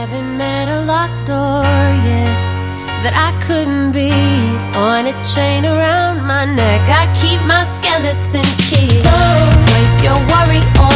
Haven't met a locked door yet that I couldn't beat. On a chain around my neck, I keep my skeleton key. Don't waste your worry